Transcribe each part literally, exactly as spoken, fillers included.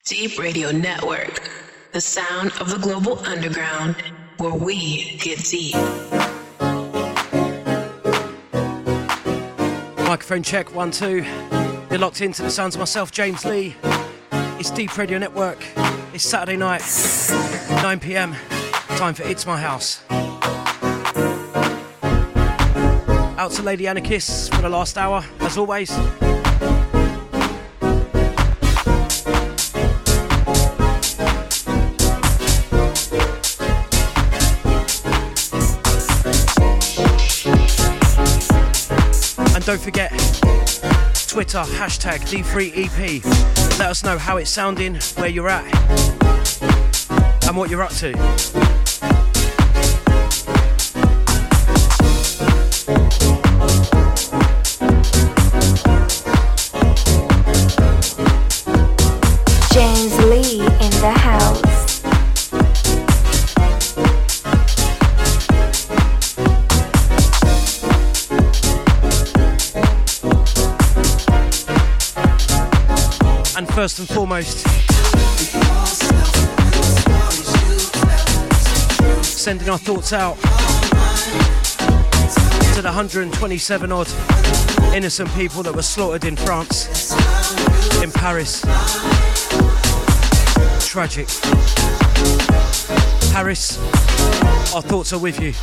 Deep Radio Network, the sound of the global underground, where we get deep. Microphone check, one, two. You're locked into the sounds of myself, James Lee. It's Deep Radio Network. It's Saturday night, nine p.m. Time for It's My House. Out to Lady Anarchists for the last hour, as always. And don't forget, Twitter, hashtag D three E P. Let us know how it's sounding, where you're at, and what you're up to. James Lee in the house. And first and foremost, sending our thoughts out to the one hundred twenty-seven odd innocent people that were slaughtered in France, in Paris. Tragic. Paris, our thoughts are with you.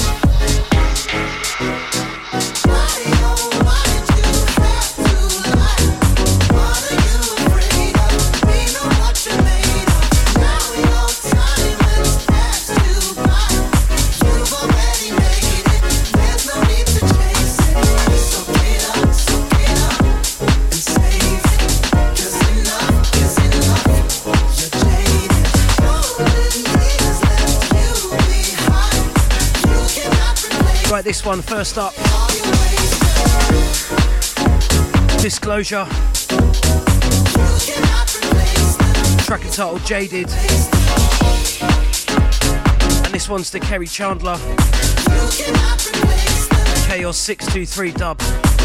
Right, this one first up. Disclosure. Track entitled Jaded. And this one's to Kerry Chandler. Chaos six two three dub.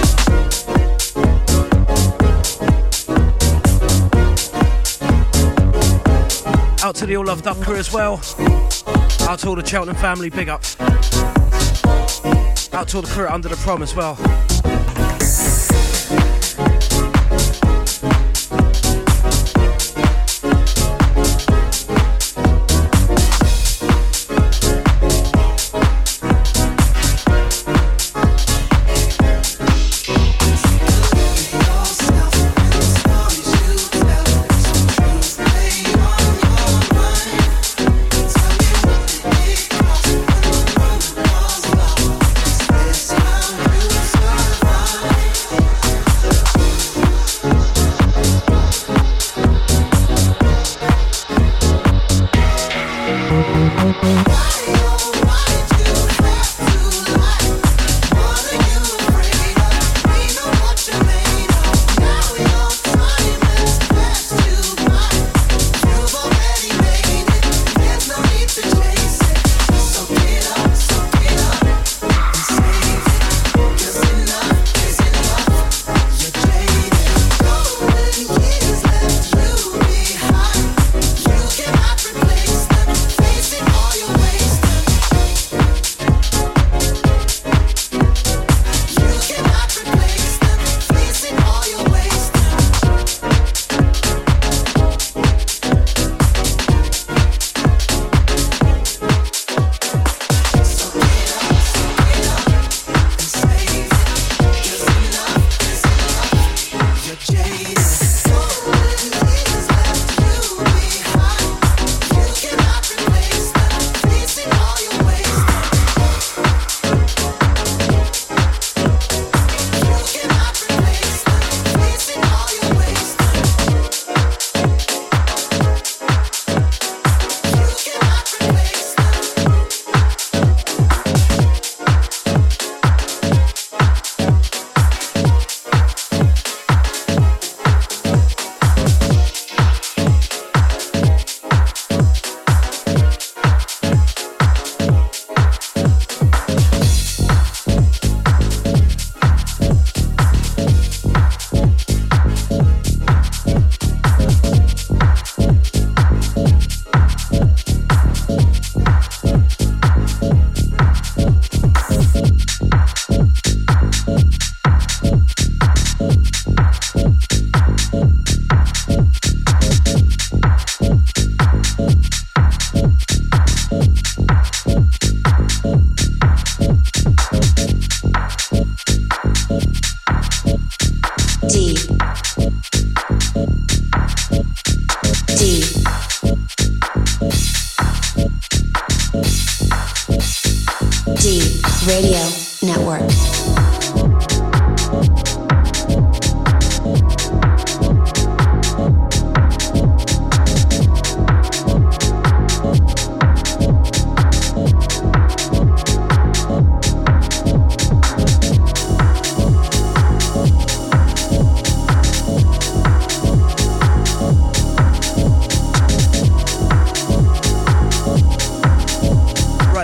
Out to the All Loved Up crew as well. Out to all the Cheltenham family, big ups. Out to all the crew Under the Prom as well.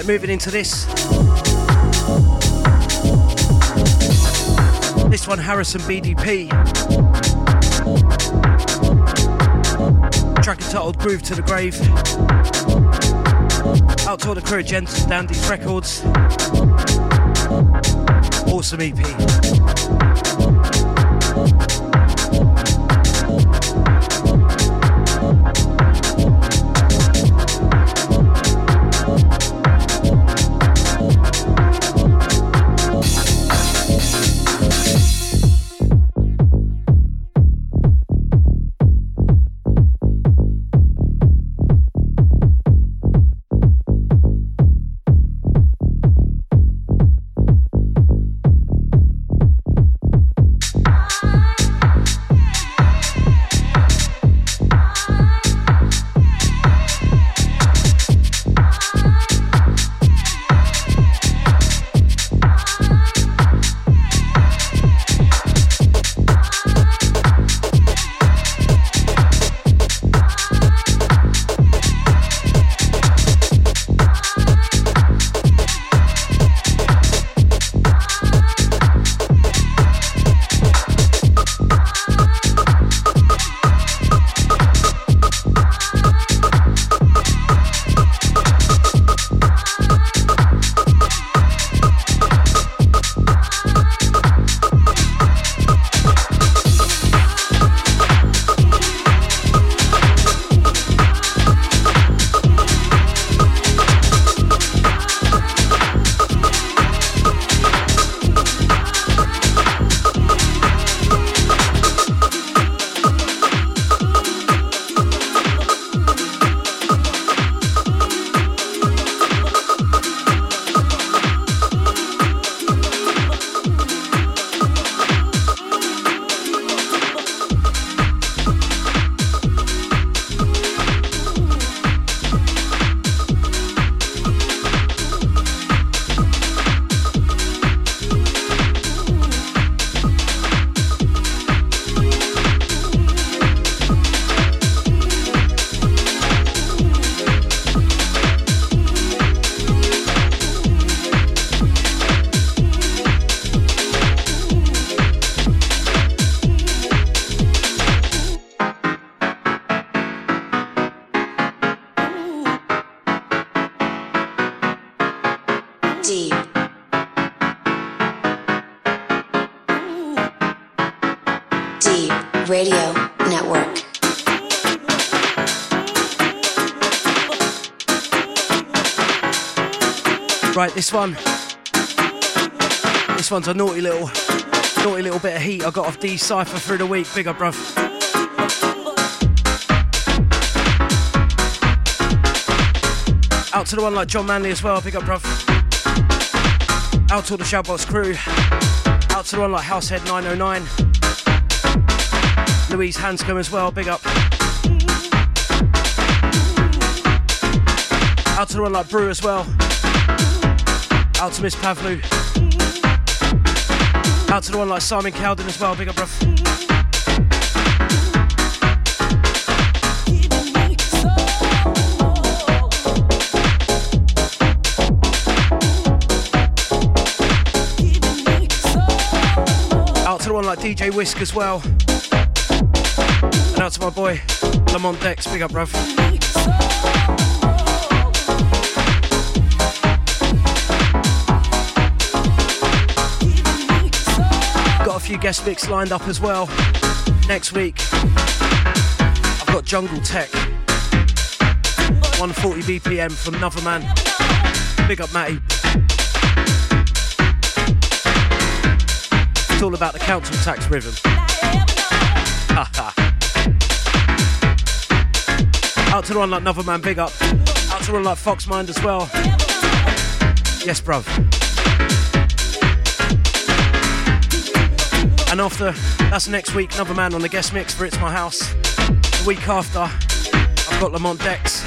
moving into this. This one, Harrison B D P. Track entitled Groove to the Grave. Out to all the crew at Gents and Dandies Records. Awesome E P. Radio Network. Right, this one. This one's a naughty little, naughty little bit of heat I got off D Cypher through the week. Big up, bruv. Out to the one like John Manley as well. Big up, bruv. Out to all the Shoutbox crew. Out to the one like Househead nine oh nine. Louise Hanscom as well, big up. Out to the one like Brew as well. Out to Miss Pavlu. Out to the one like Simon Cowden as well, big up, bruv. Out to the one like D J Whisk as well. And out to my boy, Lamont Dex, big up, bruv. Got a few guest mix lined up as well. Next week, I've got Jungle Tech. one forty B P M from Another Man. Big up, Matty. It's all about the council tax rhythm. Haha. Out to the one like Another Man, big up. Out to the one like Foxmind as well. Yes, bruv. And after, that's next week, Another Man on the guest mix for It's My House. The week after, I've got Lamont Dex.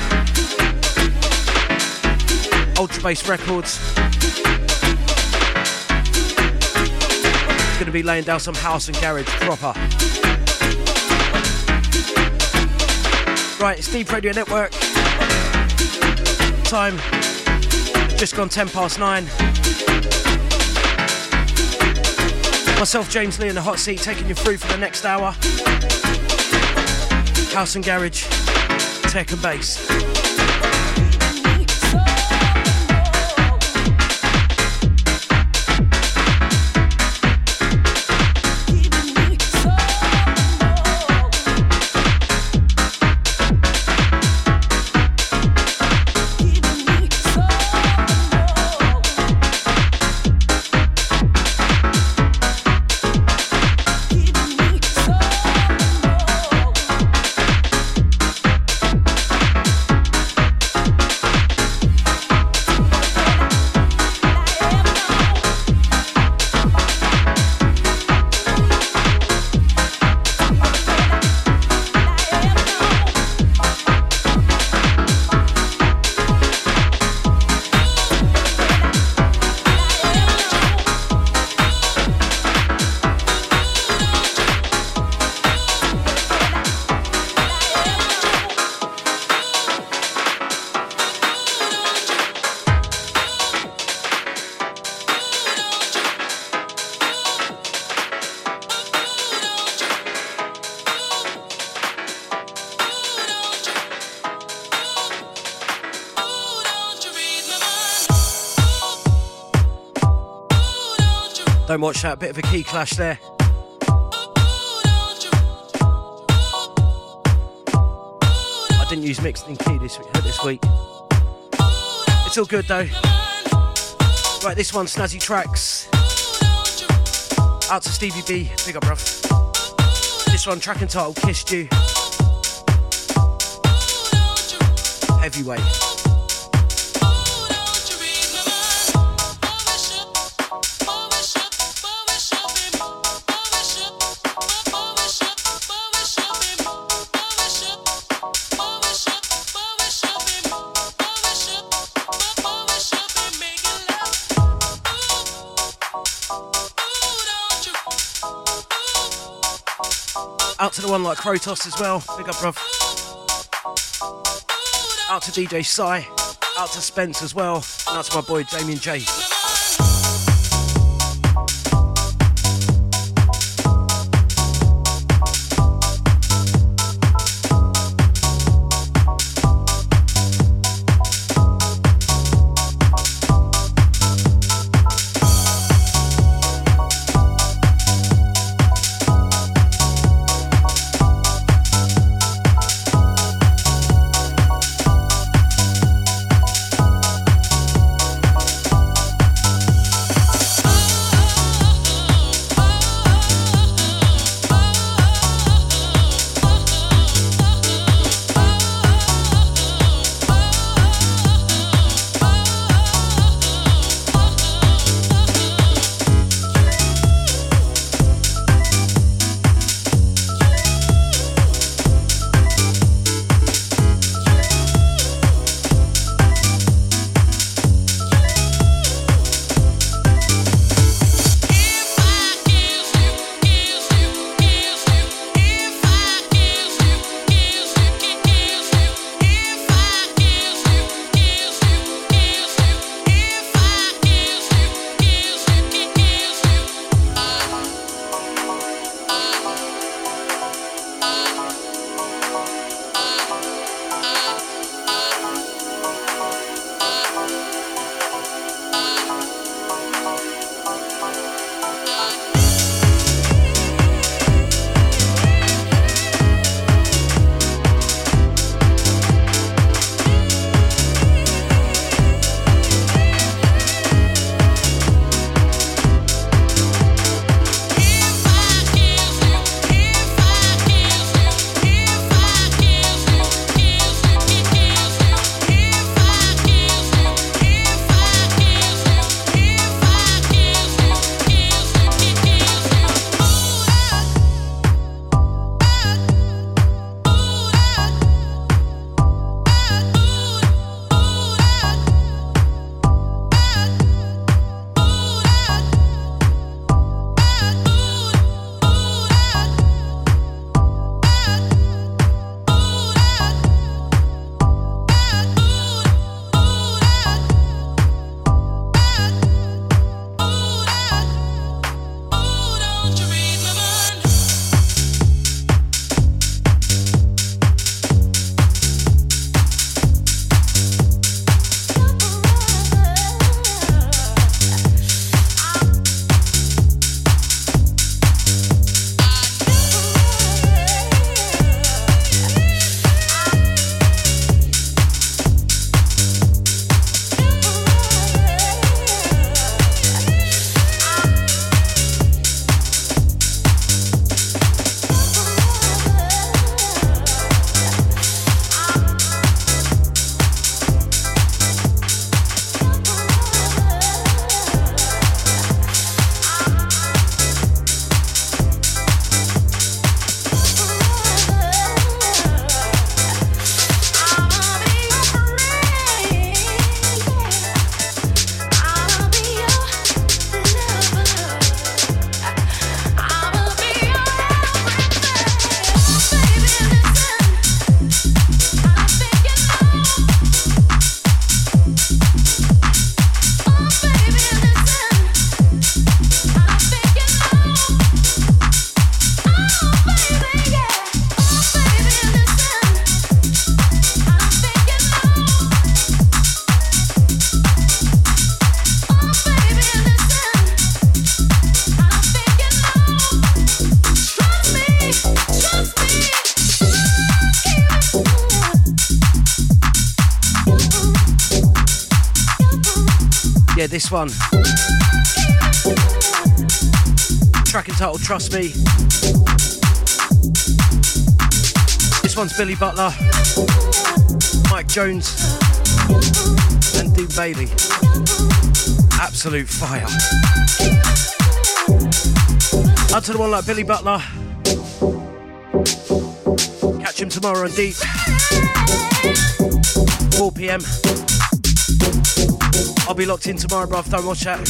Ultra Bass Records. Gonna be laying down some house and garage proper. Right, it's Deep Radio Network. Time, Just gone ten past nine. Myself, James Lee, in the hot seat, taking you through for the next hour. House and garage, tech and bass. Don't watch that, bit of a key clash there. I didn't use mixing key this week, this week. It's all good though. Right, this one, Snazzy Tracks. Out to Stevie B, big up bruv. This one, track and title, Kissed You. Heavyweight. Out to the one like Krotos as well, big up bruv. Out to D J Sai, out to Spence as well, and out to my boy Damien J. Yeah, this one. Track entitled Trust Me. This one's Billy Butler, Mike Jones, and Dean Bailey. Absolute fire. Out to the one like Billy Butler. Catch him tomorrow on Deep. four p.m. I'll be locked in tomorrow, bruv. Don't watch that.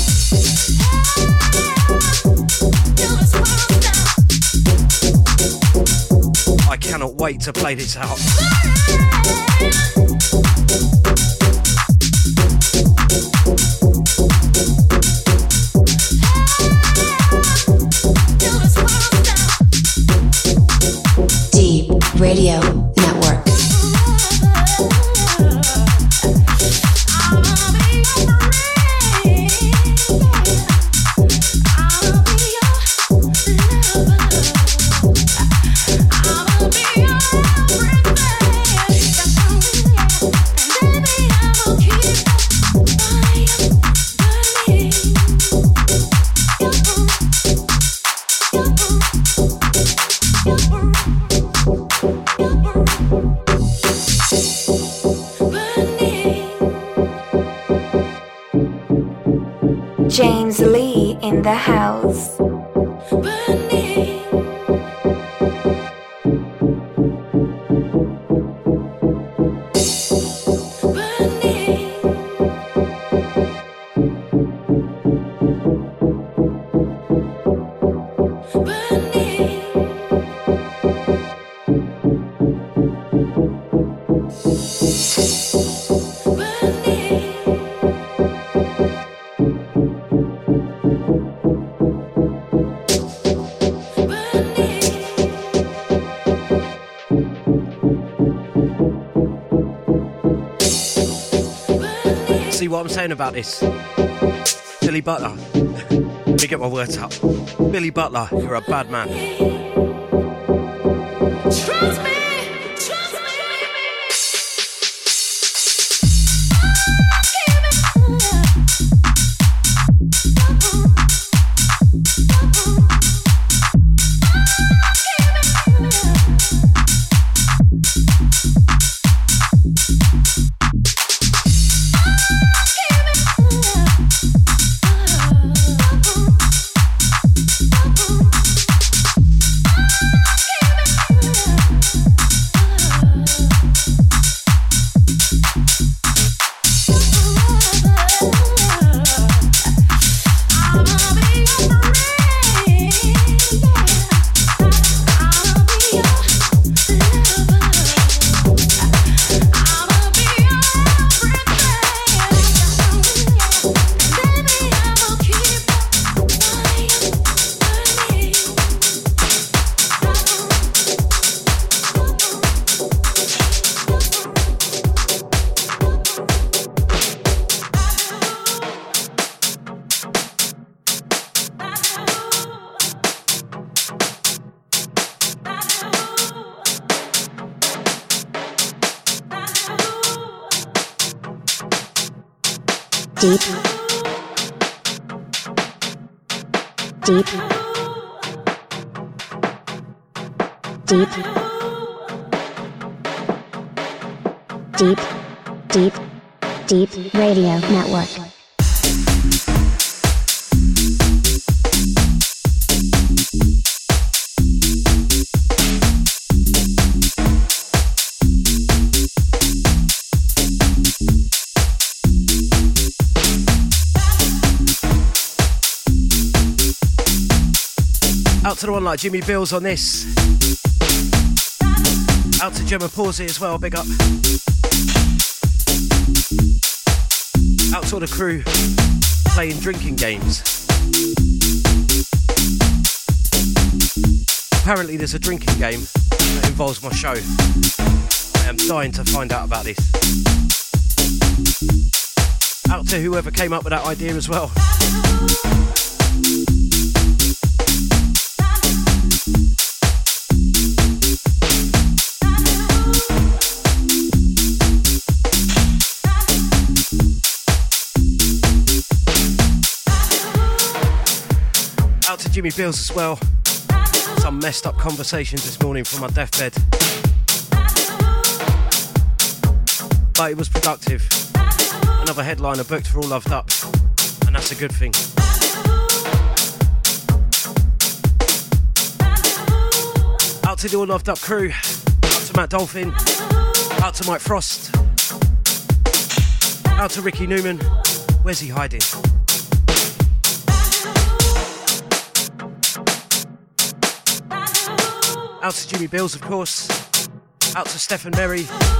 I cannot wait to play this out. Deep Radio Network. James Lee in the house. See what I'm saying about this? Billy Butler. Let me get my words up. Billy Butler, you're a bad man. Trust me. Deep. Deep. Deep. Deep. Deep. Deep Radio Network. Out to the one like Jimmy Bills on this. Out to Gemma Pawsey as well, big up. Out to the crew playing drinking games. Apparently there's a drinking game that involves my show. I am dying to find out about this. Out to whoever came up with that idea as well. Jimmy Bills as well. Some messed up conversations this morning from my deathbed. But it was productive. Another headliner booked for All Loved Up. And that's a good thing. Out to the All Loved Up crew. Out to Matt Dolphin. Out to Mike Frost. Out to Ricky Newman. Where's he hiding? Out to Jimmy Bills, of course. Out to Stephen Merry.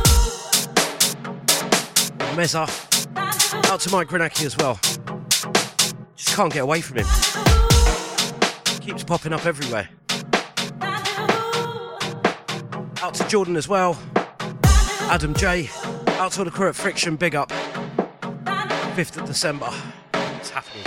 Mezza. Out to Mike Granacki as well. Just can't get away from him. Keeps popping up everywhere. Out to Jordan as well. Adam J. Out to the crew at Friction, big up. fifth of December. It's happening.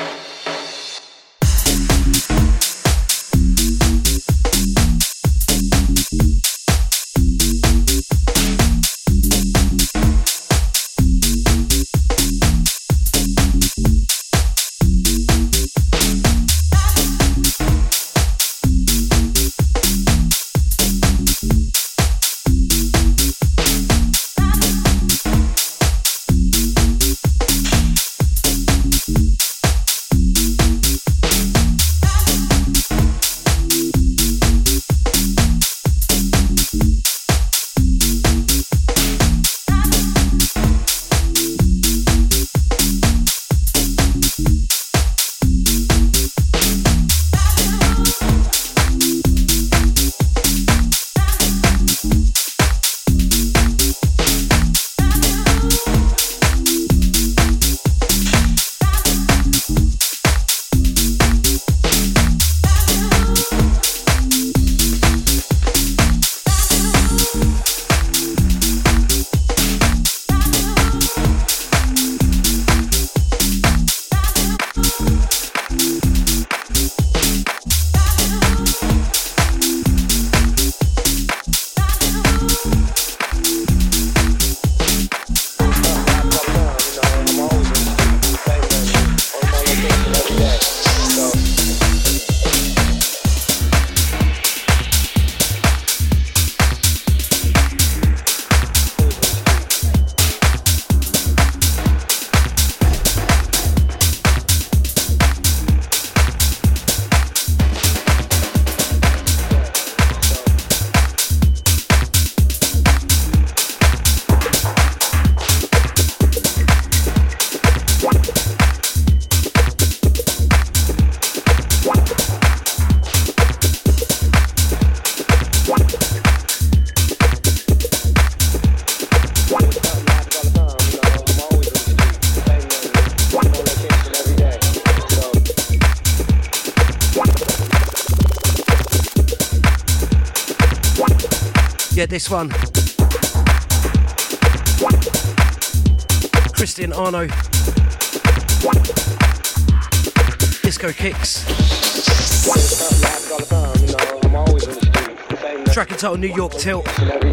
Yeah, this one. Christian Arno. Disco Kicks. Track entitled New York Tilt.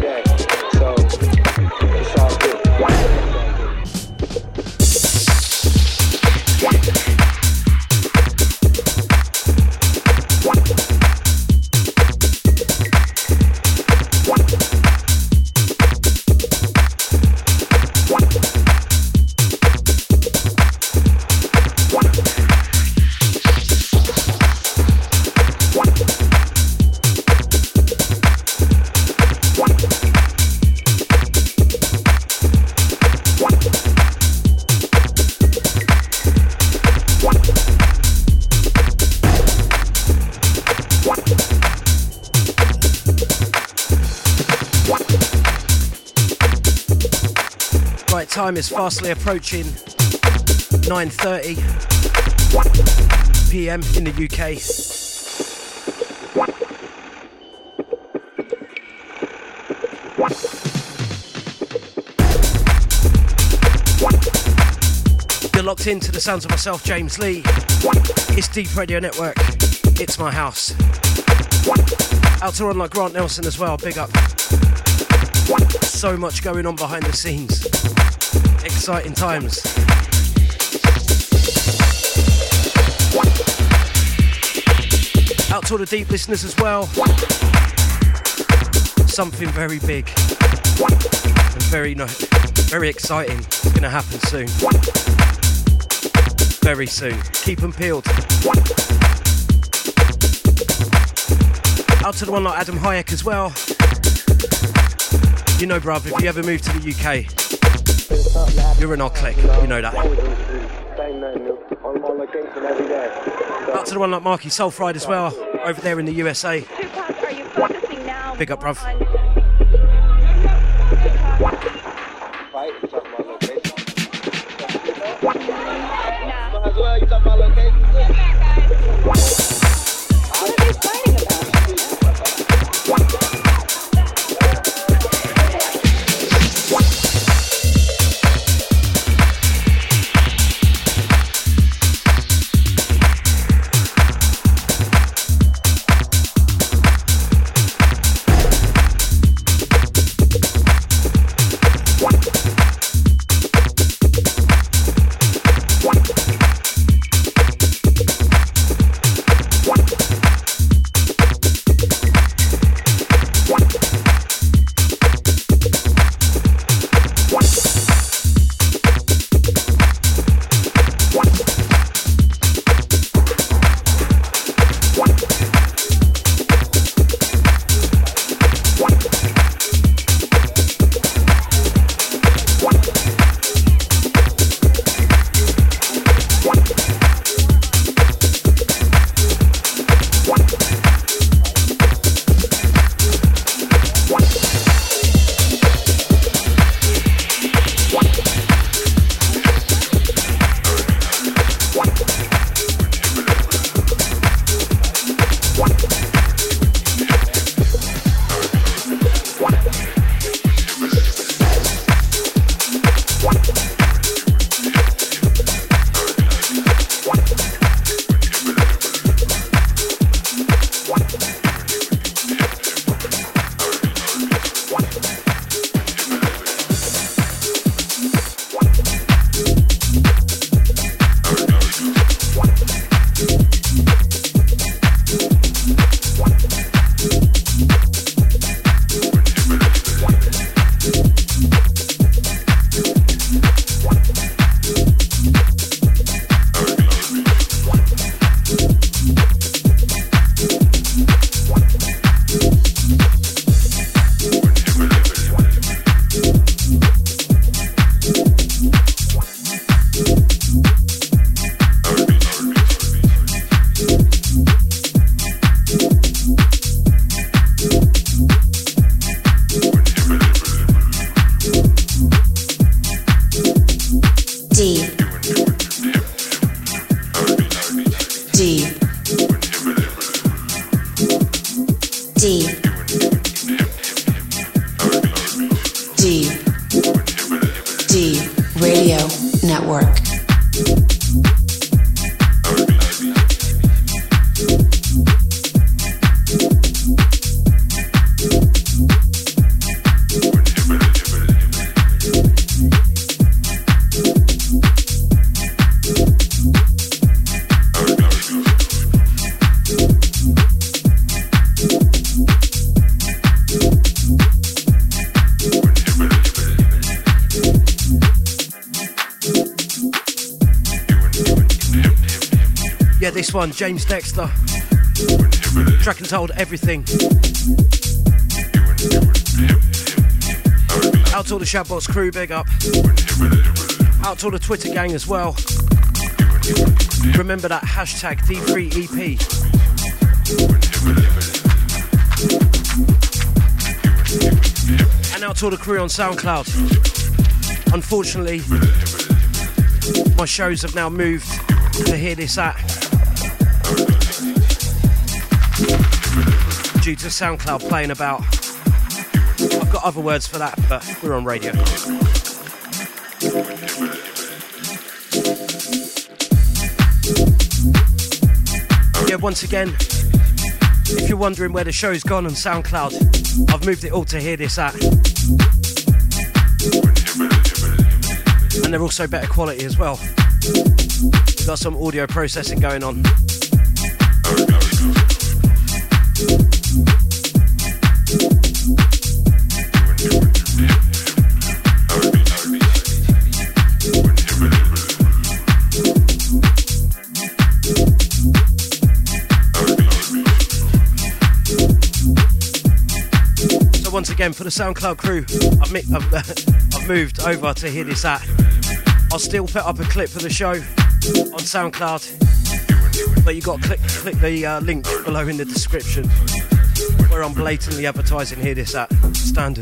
Time is fastly approaching nine thirty p m in the U K. You're locked into the sounds of myself, James Lee. It's Deep Radio Network. It's my house. Out to run like Grant Nelson as well, big up. So much going on behind the scenes. Exciting times. Out to all the deep listeners as well. Something very big and very, no, very exciting is going to happen soon. Very soon. Keep them peeled. Out to the one like Adam Hayek as well. You know, bruv, if you ever move to the U K, you're in our clique. You know that. Out to the one like Marky Soulfried as well, over there in the U S A. Big up, bruv. This one, James Dexter, track entitled Everything. Out to all the Shoutbox crew, big up. Out to all the Twitter gang as well. Remember that hashtag D three E P. And out to all the crew on SoundCloud. Unfortunately, my shows have now moved to Hear This At, due to SoundCloud playing about. I've got other words for that, but we're on radio. Yeah, once again, if you're wondering where the show's gone on SoundCloud, I've moved it all to Hear This At. And they're also better quality as well. We've got some audio processing going on. again for the SoundCloud crew. I've, mi- I've, uh, I've moved over to Hear This At. I'll still put up a clip for the show on SoundCloud, but you got to click, click the uh, link below in the description where I'm blatantly advertising Hear This At. Standard.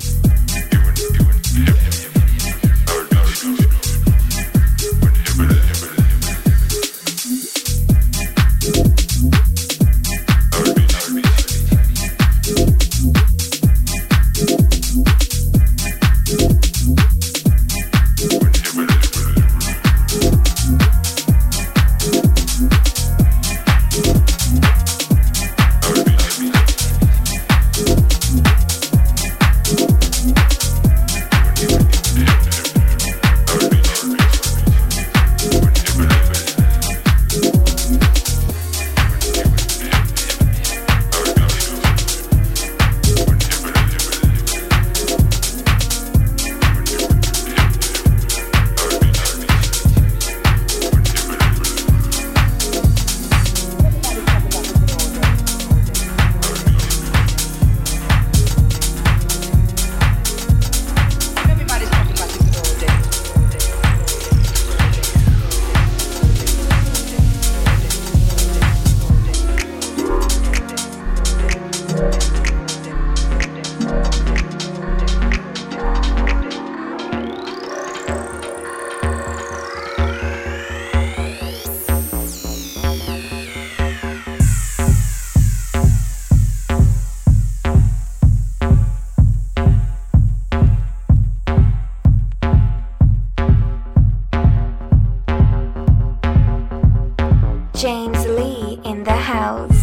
James Lee in the house.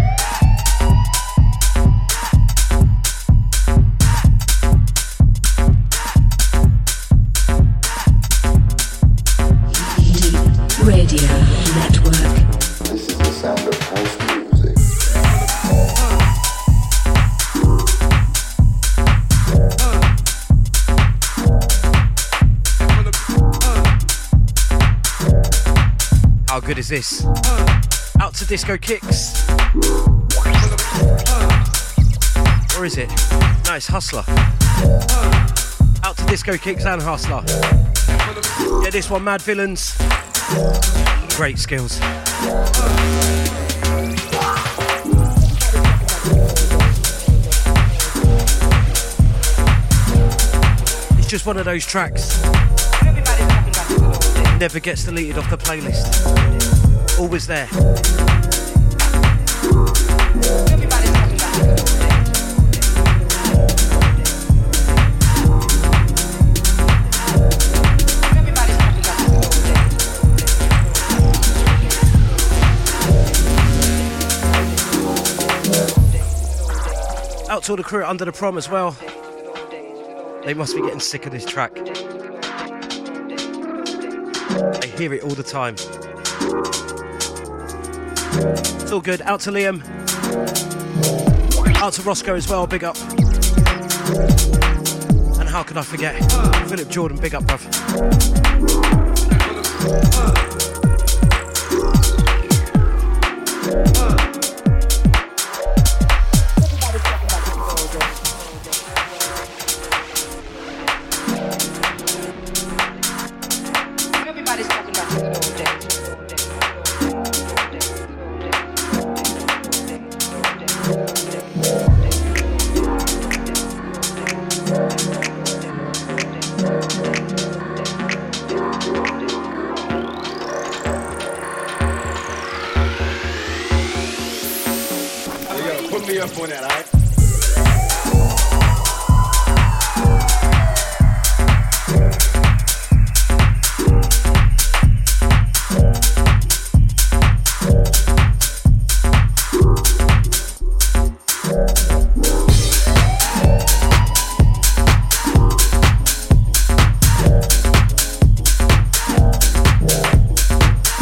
Radio Network. This is the sound of house music. How good is this? Out to Disco Kicks. Or is it? No, it's Hustler. Out to Disco Kicks and Hustler. Yeah, this one, Mad Villains. Great skills. It's just one of those tracks. Never gets deleted off the playlist. Always there. Out to all the crew at Under the Prom as well. They must be getting sick of this track. I hear it all the time. It's all good. Out to Liam. Out to Roscoe as well. Big up. And how could I forget? Philip Jordan. Big up, bruv.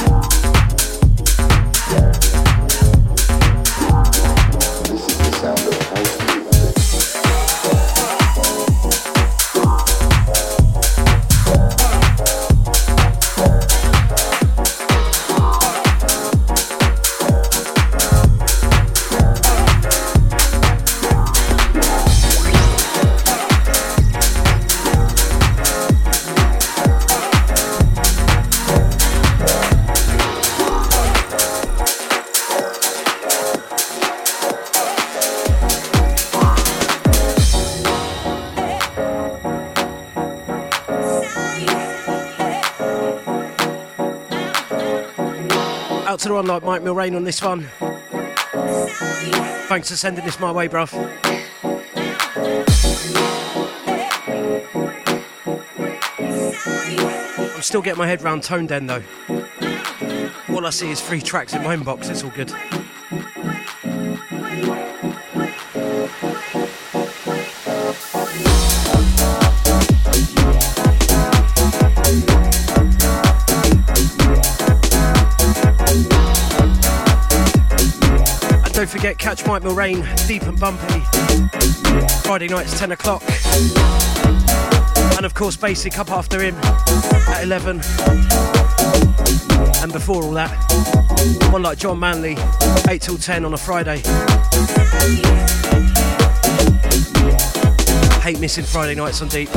This is the sound of Out to the one like Mike Mulrain on this one. Thanks for sending this my way, bruv. I'm still getting my head round Tone Den though. All I see is three tracks in my inbox, it's all good. And don't forget, catch Mike Mulrain, Deep and Bumpy, Friday nights ten o'clock. And of course Basic up after him at eleven. And before all that, one like John Manley, eight till ten on a Friday. Hate missing Friday nights on Deep.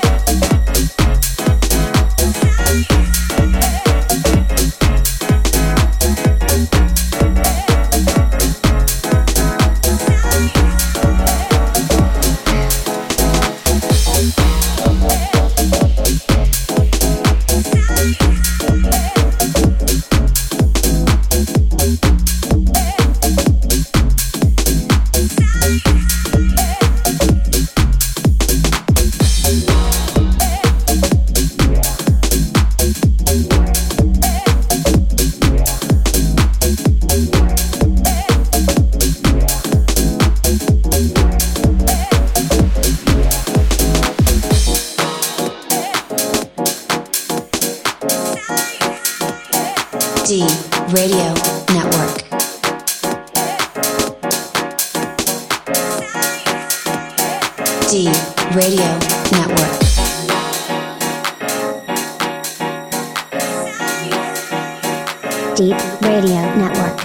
D Radio Network. D Radio Network. Deep Radio Network.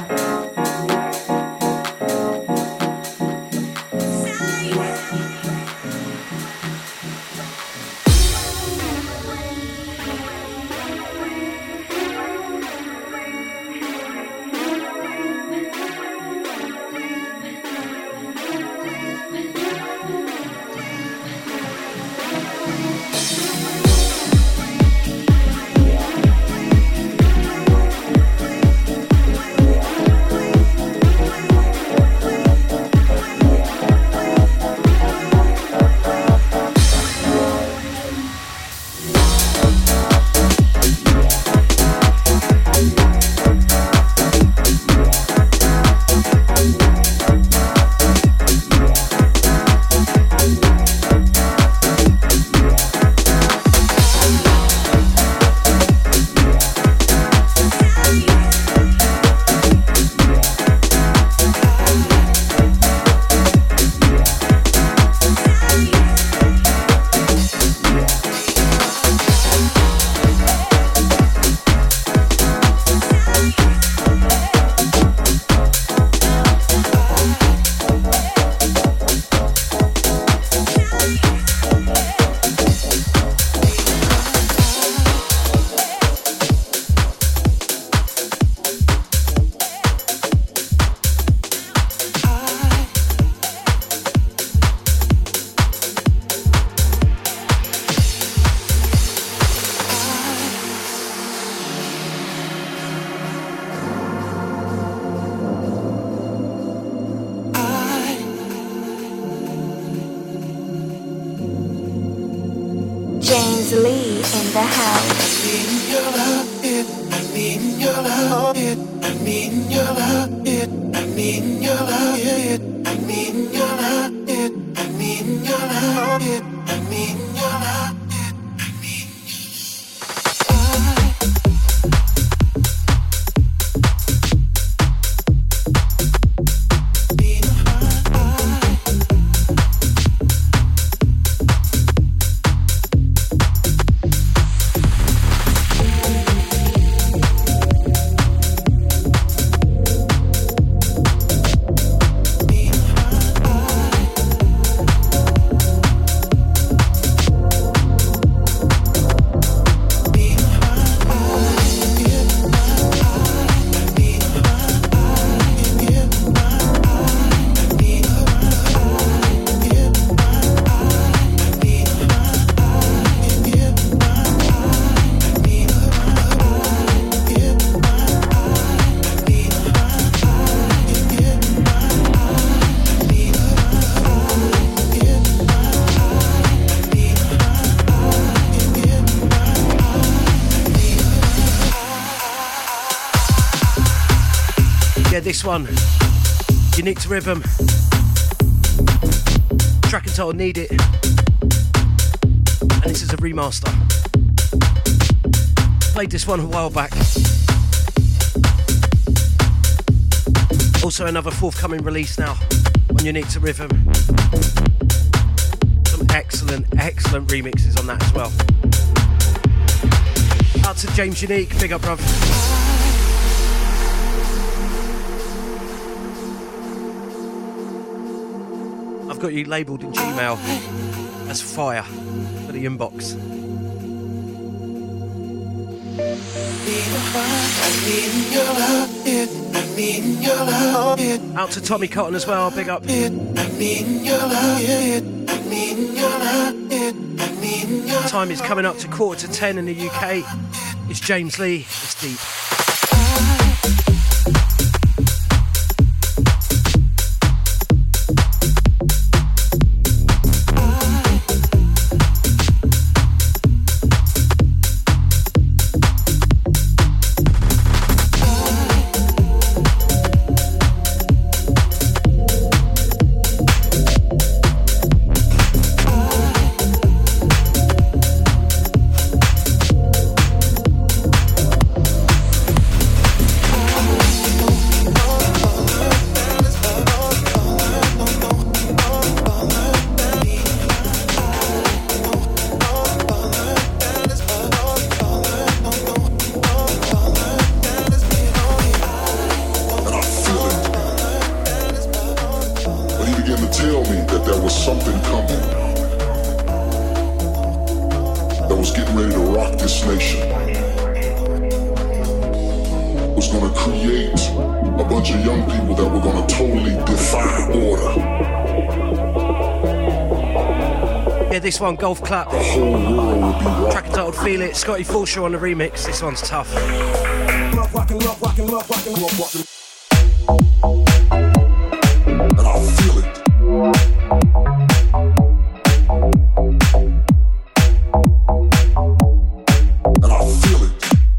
James Lee in the house. I need your love, it. I need your love, it. I need your love, it. I need your love, it. I need your love, it. I need your love, it. I need your love, it. I need Yeah, this one, unique to rhythm. Track entitled Need It. And this is a remaster. Played this one a while back. Also another forthcoming release now on Unique to Rhythm. Some excellent, excellent remixes on that as well. Out to James Unique, big up bruv. I've got you labelled in Gmail as fire for the inbox. Out to Tommy Cotton as well, big up. Time is coming up to quarter to ten in the U K. It's James Lee, it's deep. This one, Golf Clap. Track entitled Feel It. Scotty Fulshaw on the remix. This one's tough. And I feel it. And I feel it.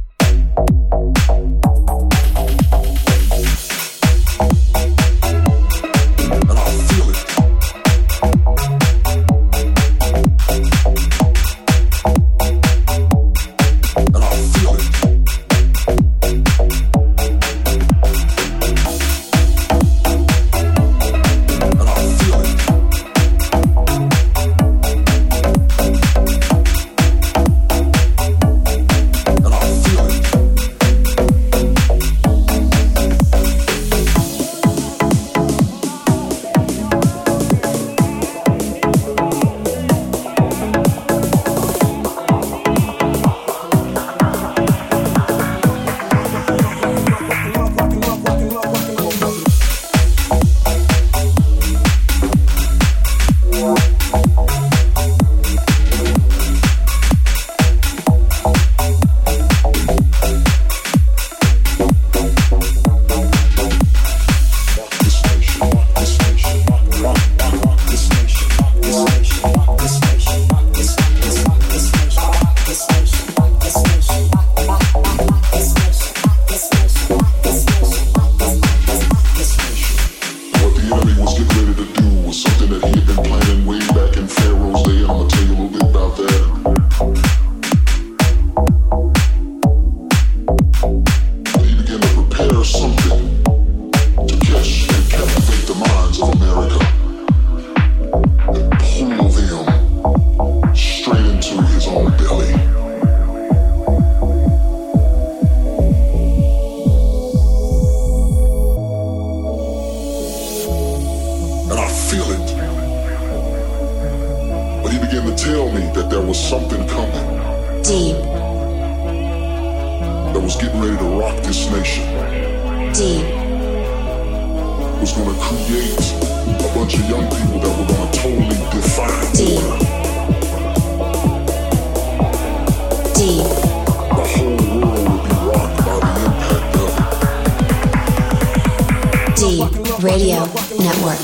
Radio Network.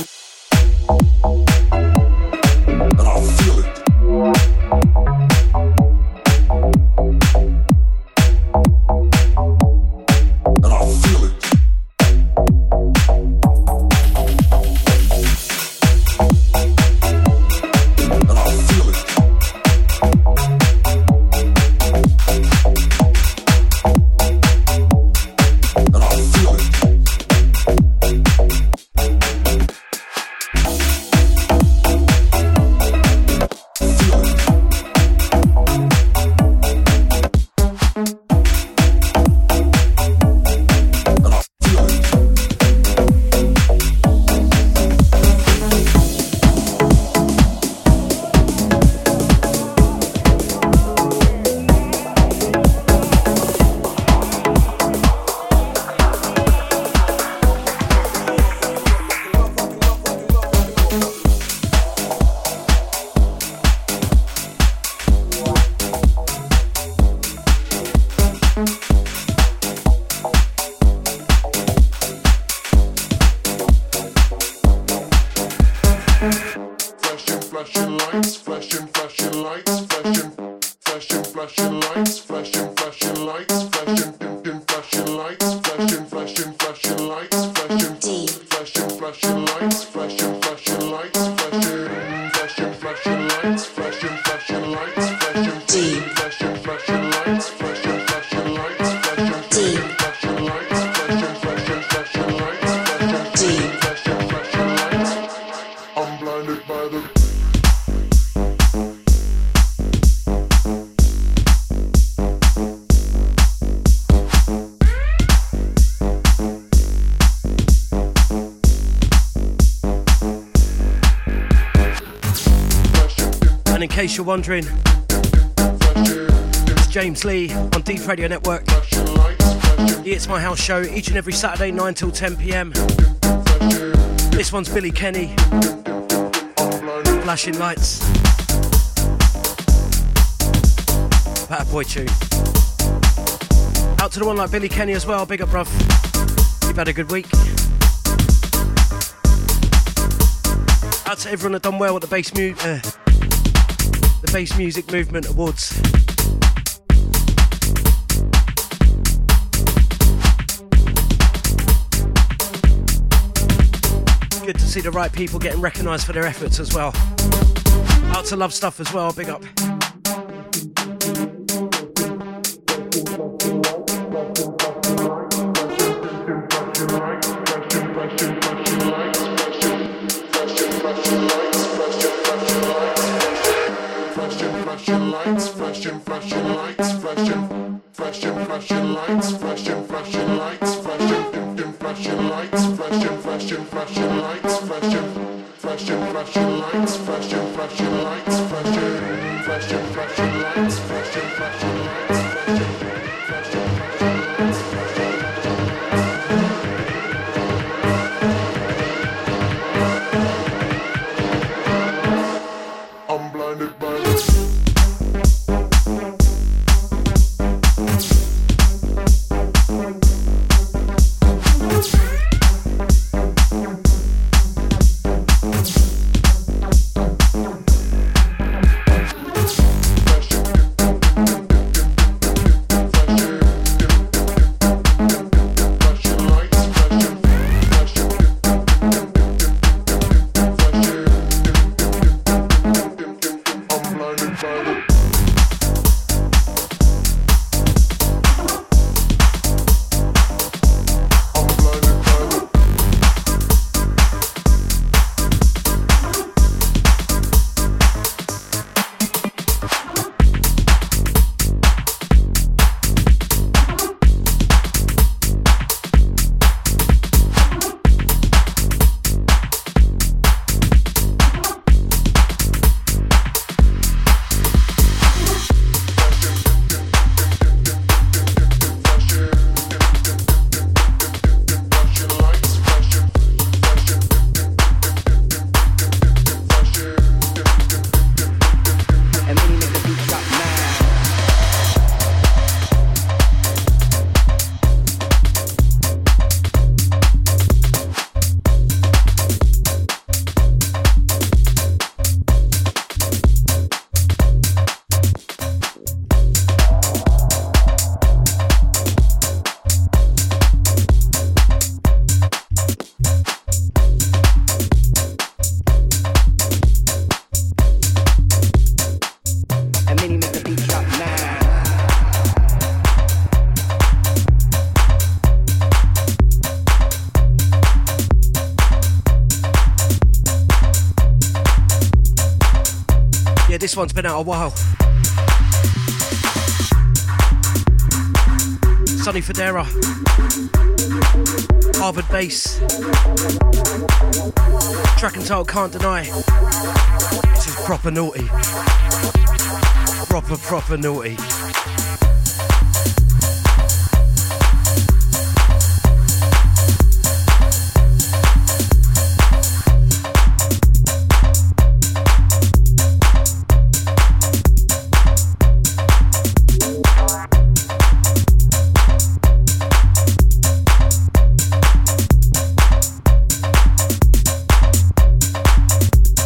lights, flashing, flashing lights, flashing, dim, dim, flashing lights, flashing, flashing, flashing lights, flashing, D. flashing, flashing lights, flashing, flashing lights, flashing, flashing, flashing lights, flashing, flashing lights, flashing, D. flashing, flashing lights, flashing, flashing lights, flashing, D. flashing lights, flashing, flashing, flashing lights, flashing, D. flashing, flashing lights. I'm blinded by the And in case you're wondering, it's James Lee on Deep Radio Network. It's my house show each and every Saturday, nine till ten p.m. This one's Billy Kenny, Flashing Lights. Bad boy tune. Out to the one like Billy Kenny as well, big up bruv. You've had a good week. Out to everyone that done well at the bass mu- uh, the Bass Music Movement Awards. Good to see the right people getting recognised for their efforts as well. Out to Love Stuff as well, big up. Flashing lights, flashing, flashing lights, flashing, flashing, flashing lights, flashing, flashing lights, flashing, dim, dim, flashing lights, flashing, flashing, flashing lights, flashing, flashing, flashing lights, flashing, flashing lights, flashing, flashing, flashing lights, flashing, flashing lights, flashing, flashing, flashing lights. I'm blinded by this. This one's been out a while. Sonny Fodera, Harvard Bass. Track and title Can't Deny. This is proper naughty. Proper, proper naughty.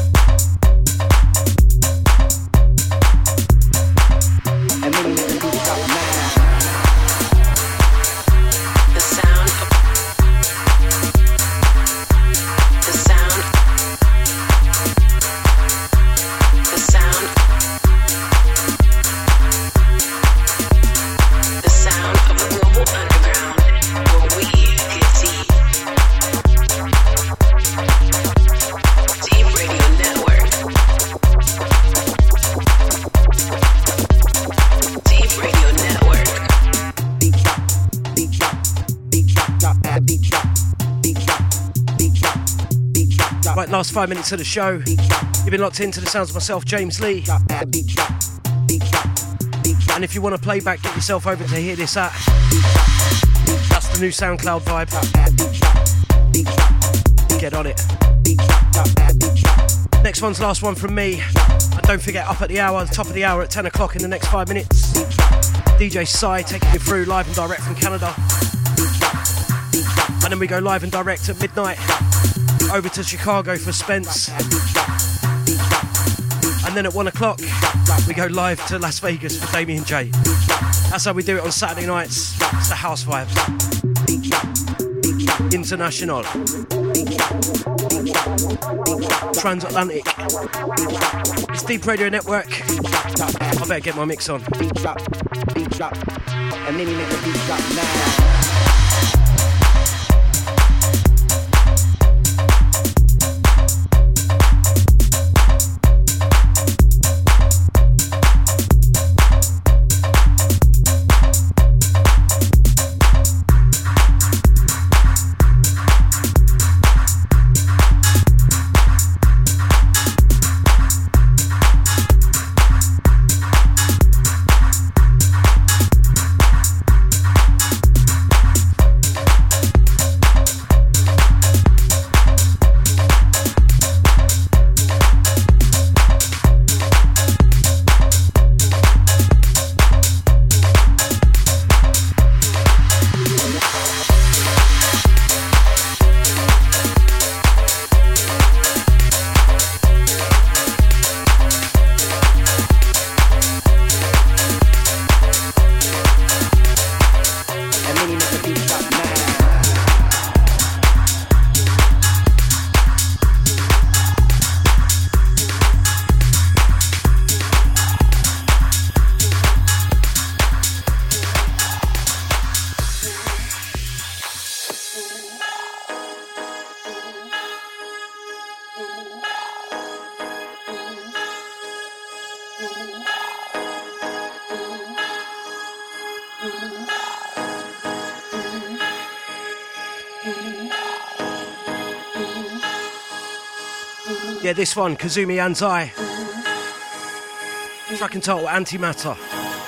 And then you last five minutes of the show. You've been locked into the sounds of myself, James Lee. And if you want to play back, get yourself over to Hear This At. That's the new SoundCloud vibe. Get on it. Next one's last one from me. And don't forget, up at the hour, the top of the hour at ten o'clock in the next five minutes. D J Sai taking you through live and direct from Canada. And then we go live and direct at midnight over to Chicago for Spence. And then at one o'clock we go live to Las Vegas for Damien J. That's how we do it on Saturday nights. It's the house vibe. International. Transatlantic. It's Deep Radio Network. I better get my mix on. Beat drop, beat drop, and then he make the beat drop now. Yeah, this one, Kazumi Anzai. Track entitled Antimatter.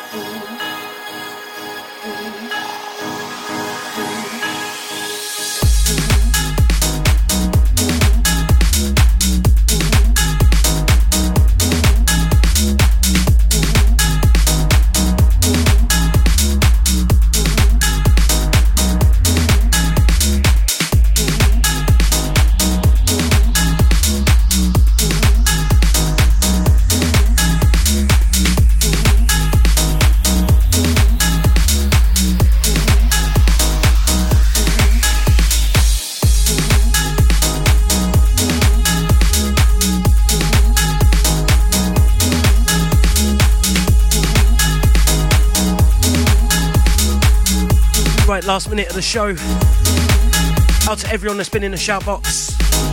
Last minute of the show. Out to everyone that's been in the shout box.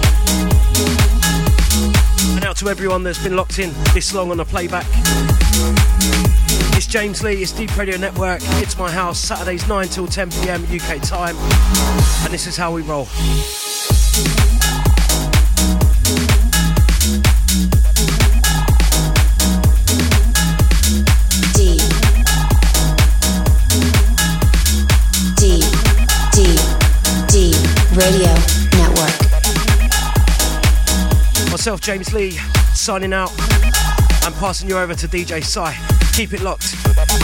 And out to everyone that's been locked in this long on the playback. It's James Lee, it's Deep Radio Network, it's my house, Saturdays nine till ten p m U K time. And this is how we roll. Radio Network. Myself, James Lee, signing out and passing you over to D J Sai. Keep it locked.